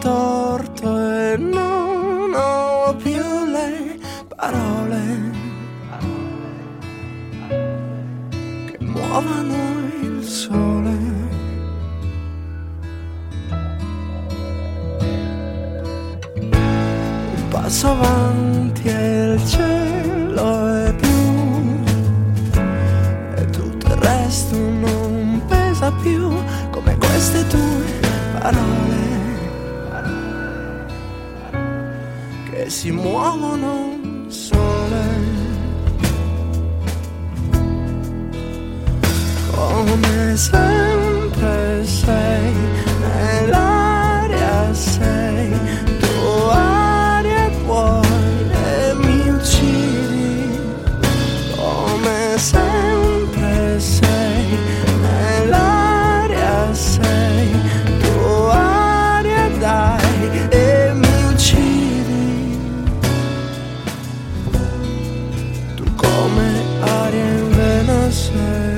torto e non ho più le parole che muovano il sole. Un passo avanti e il cielo è blu e tutto il resto non pesa più come queste tue parole che si muovono sole, come sempre sei nell'aria, sei tu aria vuoi e mi uccidi, come sempre sei nell'aria, sei tu aria dai e mi uccidi, tu come aria in vena sei.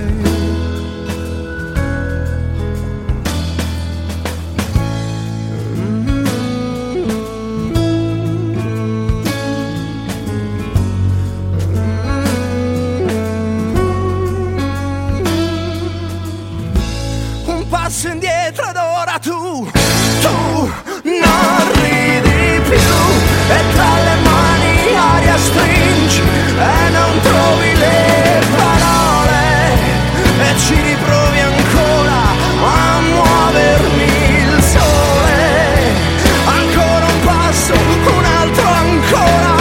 Passo indietro ed ora tu non ridi più e tra le mani aria stringi e non trovi le parole e ci riprovi ancora a muovermi il sole, ancora un passo, un altro ancora,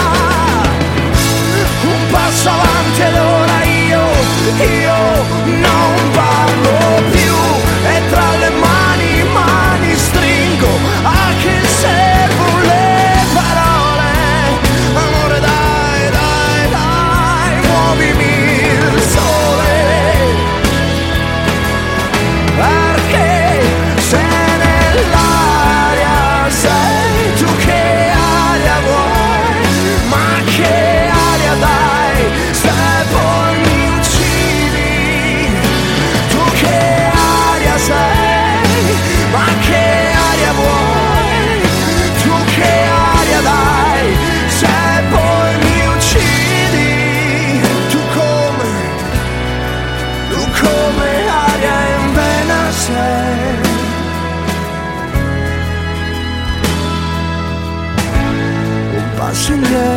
un passo avanti ed ora io non parlo più. E tra le mani stringo a che servono le parole. Amore dai, dai, dai, muovimi il sole, perché se nell'aria sei tu che aria vuoi, ma che aria dai se poi mi uccidi, tu che sei, ma che aria vuoi, tu che aria dai, se poi mi uccidi, tu come aria in vena sei. Un passo indietro